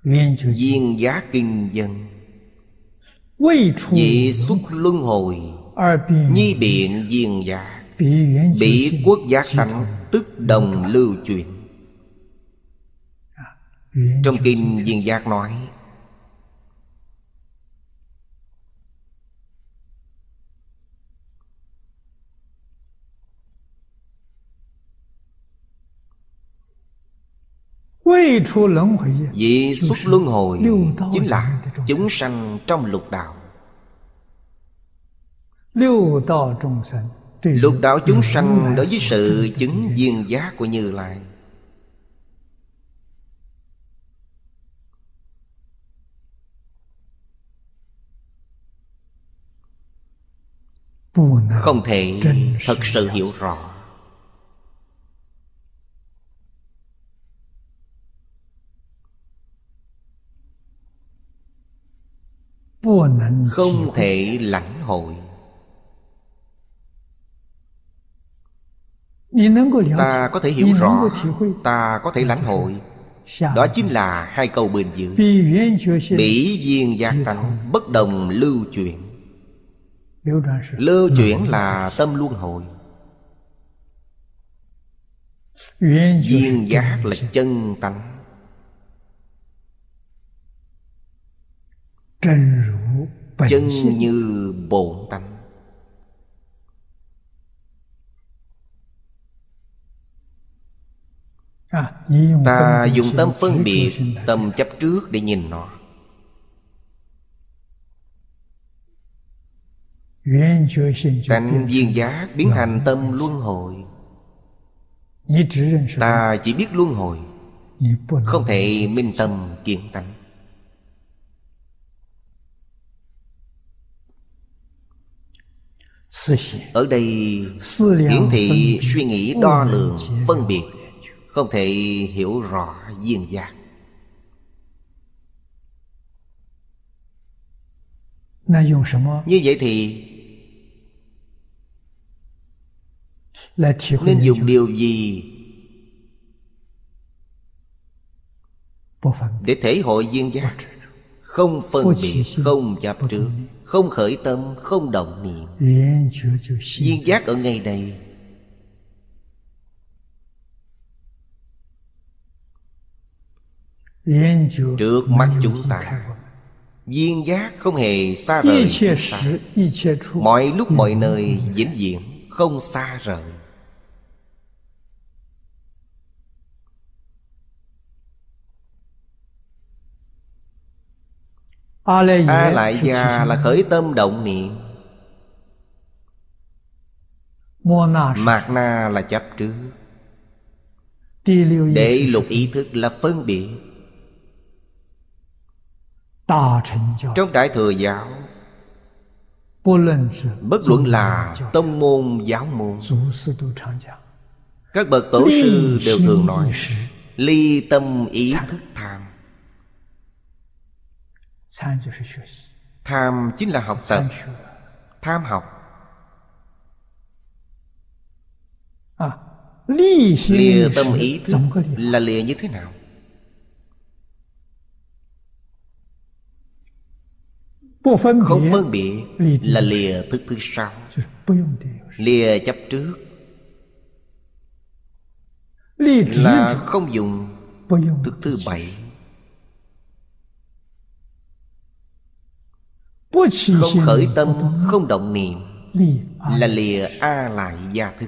Duyên giác kinh dân. Vị xuất luân hồi, nhi biện duyên giác, bỉ quốc giác tánh, tức đồng lưu chuyển. Trong kinh Duyên Giác nói: vị xuất luân hồi chính là chúng sanh trong lục đạo. Lục đạo chúng sanh đối với sự chứng duyên giác của Như Lai, không thể thật sự hiểu rõ. Không thể lãnh hội. Ta có thể hiểu rõ, ta có thể lãnh hội. Đó chính là hai câu bên dưới: bỉ duyên giác tánh, bất đồng lưu chuyển. Lưu chuyển là tâm luân hồi, duyên giác là chân tánh. Chân như bổn tánh. Ta dùng tâm phân biệt, tâm chấp trước để nhìn nó. Tánh duyên giác biến thành tâm luân hồi. Ta chỉ biết luân hồi, không thể minh tâm kiến tánh. Ở đây hiển thị suy nghĩ đo lường, phân biệt, không thể hiểu rõ duyên giác. Như vậy thì nên dùng điều gì để thể hội duyên giác? Không phân biệt, không chấp trước, không khởi tâm, không động niệm. Duyên giác ở ngay đây. Trước mắt chúng ta, duyên giác không hề xa rời chúng ta. Mọi lúc mọi nơi vĩnh viễn không xa rời. A Lại Gia là khởi tâm động niệm, Mạt Na là chấp trước, Đệ lục ý thức là phân biệt. Trong Đại Thừa Giáo, bất luận là tông môn giáo môn, các bậc tổ sư đều thường nói ly tâm ý thức tham. Tham chính là học tập, tham học. Lìa tâm ý thức là lìa như thế nào? Không phân biệt là lìa thức thứ sáu, lìa chấp trước là không dùng thức thứ bảy. Không khởi tâm, không động niệm là lìa A Lại Gia thức.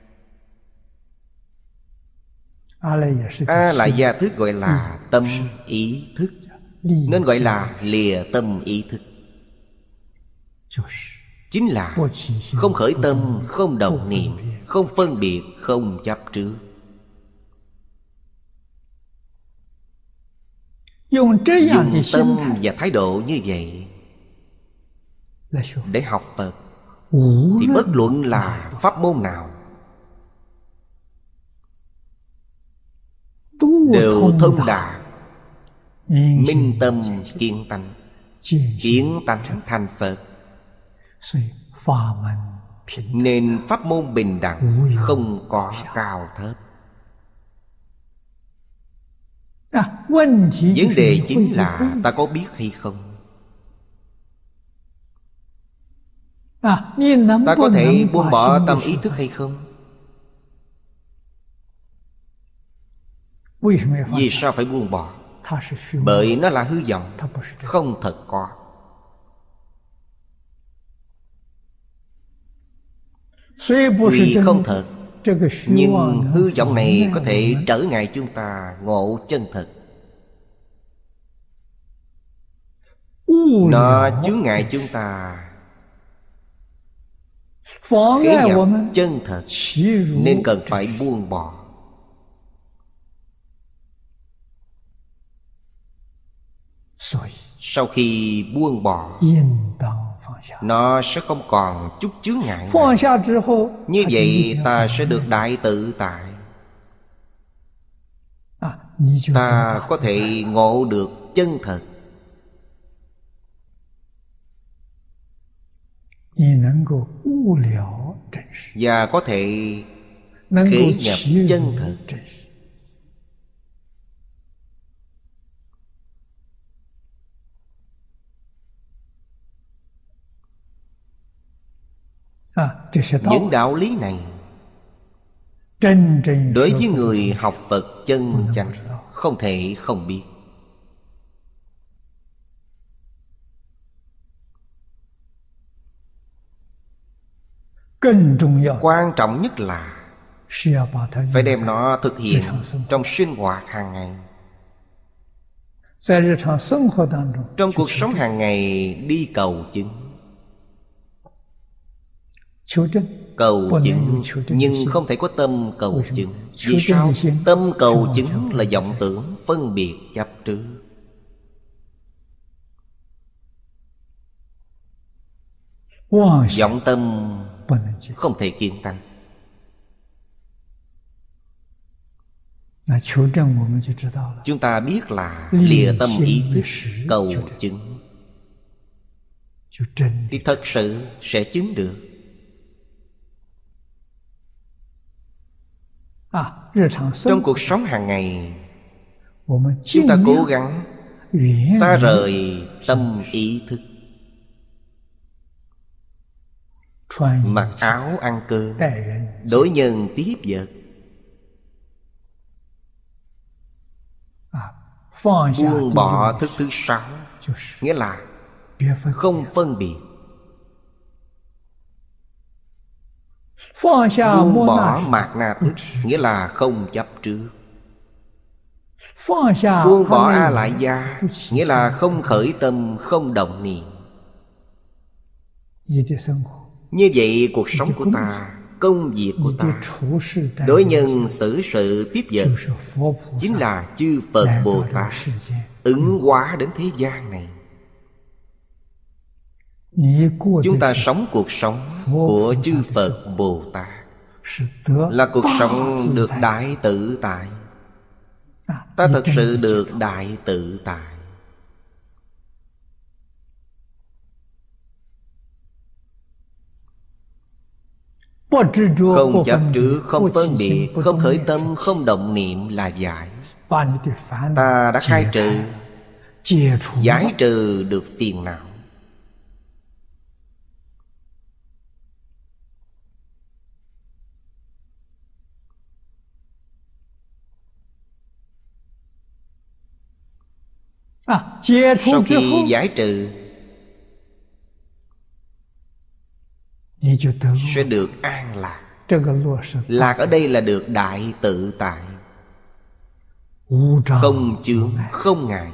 A Lại Gia thức gọi là tâm ý thức, nên gọi là lìa tâm ý thức. Chính là không khởi tâm, không động niệm, không phân biệt, không chấp trước. Dùng tâm và thái độ như vậy để học Phật, thì bất luận là pháp môn nào đều thông đạt, minh tâm kiến tánh, kiến tánh thành Phật. Nên pháp môn bình đẳng, không có cao thấp. Vấn đề chính là ta có biết hay không? Ta có thể buông bỏ tâm ý thức hay không? Vì sao phải buông bỏ? Bởi nó là hư vọng, không thật có. Tuy không thật, nhưng hư vọng này có thể trở ngại chúng ta ngộ chân thật. Nó chướng ngại chúng ta khế nhập chân thật, nên cần phải buông bỏ. Sau khi buông bỏ, nó sẽ không còn chút chướng ngại nào. Như vậy ta sẽ được đại tự tại. Ta có thể ngộ được chân thật. Và có thể khế nhập chân thật. Những đạo lý này đối với người học Phật chân chánh không thể không biết. Quan trọng nhất là phải đem nó thực hiện trong sinh hoạt hàng ngày. Trong cuộc sống hàng ngày đi cầu chứng. Cầu chứng nhưng không thể có tâm cầu chứng. Vì sao? Tâm cầu chứng là vọng tưởng phân biệt chấp trước. Vọng tâm không thể kiến tánh. Chúng ta biết là lìa tâm ý thức cầu chứng thì thật sự sẽ chứng được. Trong cuộc sống hàng ngày, chúng ta cố gắng xa rời tâm ý thức. Mặc áo ăn cơm, đối nhân tiếp vật, buông bỏ thức thứ sáu, nghĩa là không phân biệt. Buông bỏ mạt na thức, nghĩa là không chấp trước. Buông bỏ a lại gia, nghĩa là không khởi tâm, không động niệm. Như vậy cuộc sống của ta, công việc của ta, đối nhân xử sự tiếp vật, chính là chư Phật Bồ Tát ứng hóa đến thế gian này. Chúng ta sống cuộc sống của chư Phật Bồ Tát là cuộc sống được đại tự tại. Ta thật sự được đại tự tại. Không chấp trước, không phân biệt, không khởi tâm, không động niệm là giải. Ta đã khai trừ, giải trừ được phiền não. Sau khi giải trừ, sẽ được an lạc. Lạc ở đây là được đại tự tại, không chướng, không ngại.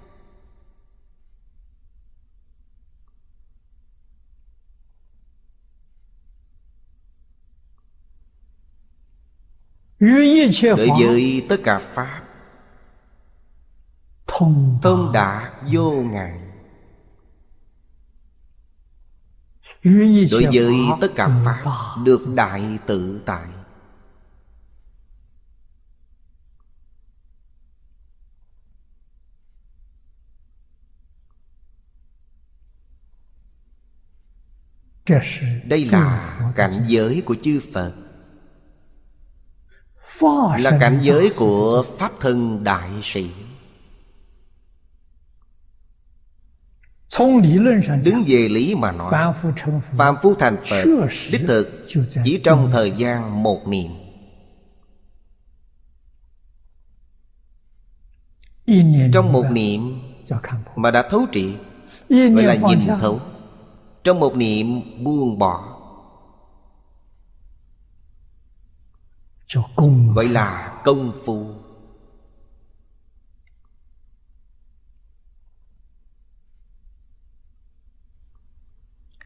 Đối với tất cả pháp thông đạt vô ngại. Đối với tất cả pháp được đại tự tại. Đây là cảnh giới của chư Phật, là cảnh giới của Pháp thân đại sĩ. Đứng về lý mà nói, phàm phu thành Phật đích thực chỉ trong thời gian một niệm. Trong một niệm mà đã thấu triệt, gọi là nhìn thấu. Trong một niệm buông bỏ, gọi là công phu.